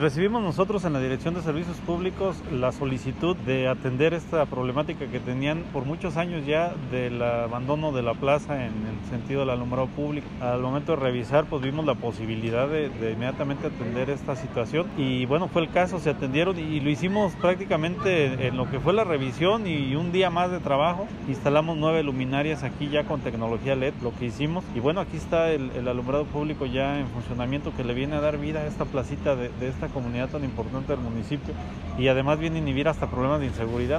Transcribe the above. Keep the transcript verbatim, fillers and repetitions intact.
Recibimos nosotros en la Dirección de Servicios Públicos la solicitud de atender esta problemática que tenían por muchos años ya del abandono de la plaza en el sentido del alumbrado público. Al momento de revisar, pues vimos la posibilidad de, de inmediatamente atender esta situación y bueno, fue el caso, se atendieron y lo hicimos prácticamente en lo que fue la revisión y un día más de trabajo. Instalamos nueve luminarias aquí ya con tecnología L E D, lo que hicimos. Y bueno, aquí está el, el alumbrado público ya en funcionamiento que le viene a dar vida a esta placita de, de esta comunidad tan importante del municipio y además viene a inhibir hasta problemas de inseguridad.